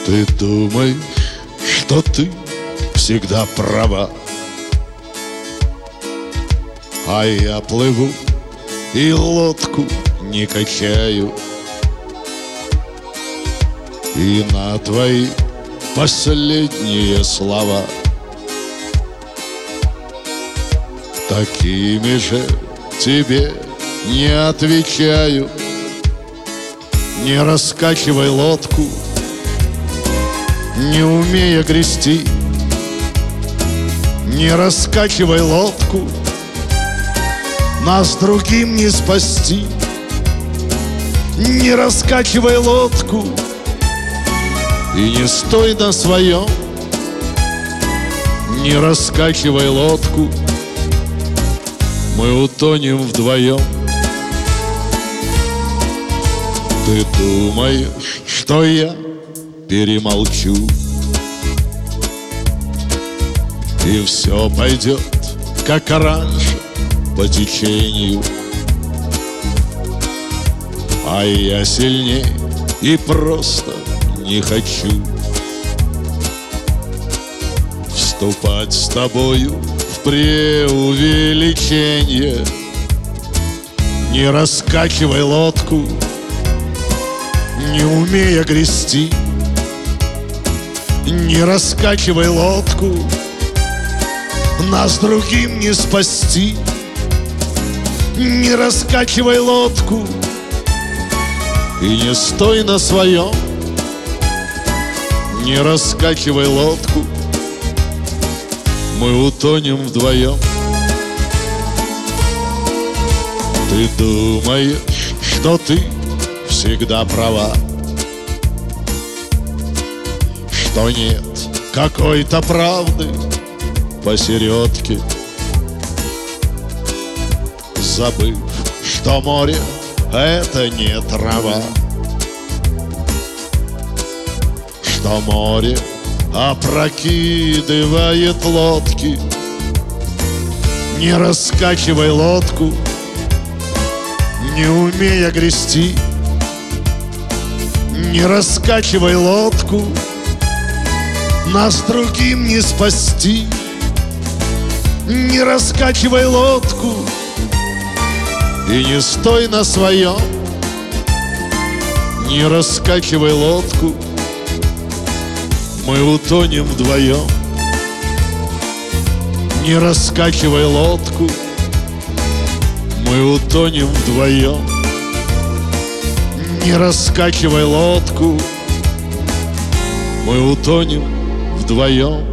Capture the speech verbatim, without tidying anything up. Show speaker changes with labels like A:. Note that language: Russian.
A: Ты думаешь, что ты всегда права, а я плыву и лодку не качаю. И на твои последние слова такими же тебе не отвечаю. Не раскачивай лодку, не умея грести. Не раскачивай лодку, нас другим не спасти. Не раскачивай лодку и не стой на своем. Не раскачивай лодку, мы утонем вдвоем. Ты думаешь, что я перемолчу, и все пойдет, как раньше, по течению. А я сильнее и просто не хочу вступать с тобою в преувеличение. Не раскачивай лодку, не умея грести. Не раскачивай лодку, нас другим не спасти. Не раскачивай лодку и не стой на своем. Не раскачивай лодку, мы утонем вдвоем. Ты думаешь, что ты всегда права, что нет какой-то правды посередке, забыв, что море — это не трава, что море опрокидывает лодки. Не раскачивай лодку, не умея грести. Не раскачивай лодку, нас другим не спасти. Не раскачивай лодку и не стой на своем. Не раскачивай лодку, мы утонем вдвоем. Не раскачивай лодку, мы утонем вдвоем. Не раскачивай лодку, мы утонем вдвоем.